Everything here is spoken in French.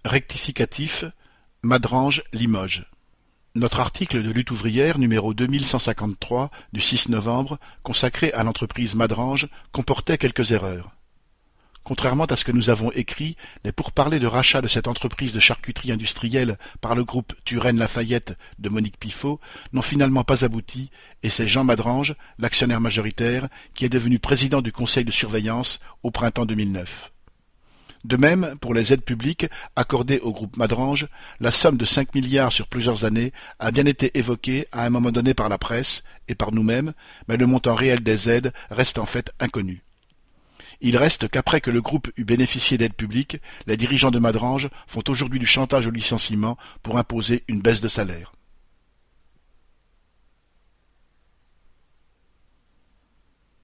Rectificatif, Madrange, Limoges. Notre article de Lutte ouvrière numéro 2153 du 6 novembre, consacré à l'entreprise Madrange, comportait quelques erreurs. Contrairement à ce que nous avons écrit, les pourparlers de rachat de cette entreprise de charcuterie industrielle par le groupe Turenne-Lafayette de Monique Pifot n'ont finalement pas abouti, et c'est Jean Madrange, l'actionnaire majoritaire, qui est devenu président du conseil de surveillance au printemps 2009. De même, pour les aides publiques accordées au groupe Madrange, la somme de 5 milliards sur plusieurs années a bien été évoquée à un moment donné par la presse et par nous-mêmes, mais le montant réel des aides reste en fait inconnu. Il reste qu'après que le groupe eut bénéficié d'aides publiques, les dirigeants de Madrange font aujourd'hui du chantage au licenciement pour imposer une baisse de salaire.